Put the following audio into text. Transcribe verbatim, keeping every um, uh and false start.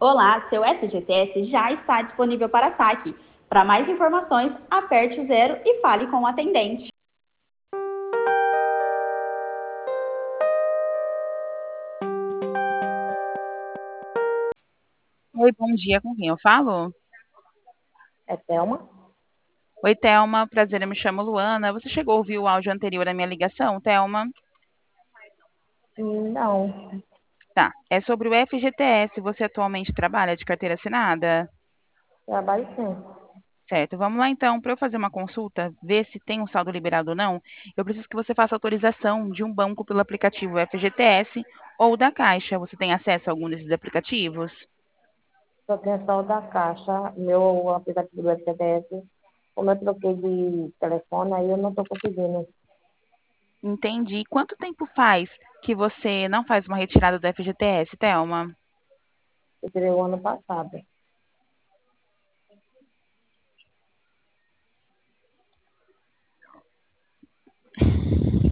Olá, seu F G T S já está disponível para saque. Para mais informações, aperte o zero e fale com o atendente. Oi, bom dia, com quem eu falo? É Thelma? Oi, Thelma, prazer, eu me chamo Luana. Você chegou a ouvir o áudio anterior à minha ligação, Thelma? Não, Tá, é sobre o F G T S. Você atualmente trabalha de carteira assinada? trabalho sim. Certo, vamos lá então, para eu fazer uma consulta, ver se tem um saldo liberado ou não, eu preciso que você faça autorização de um banco pelo aplicativo F G T S ou da Caixa. Você tem acesso a algum desses aplicativos? Só tenho só o da Caixa, meu aplicativo do F G T S. Como eu troquei de telefone, aí eu não estou conseguindo. Entendi. Quanto tempo faz que você não faz uma retirada do F G T S, Thelma? Eu tirei o ano passado.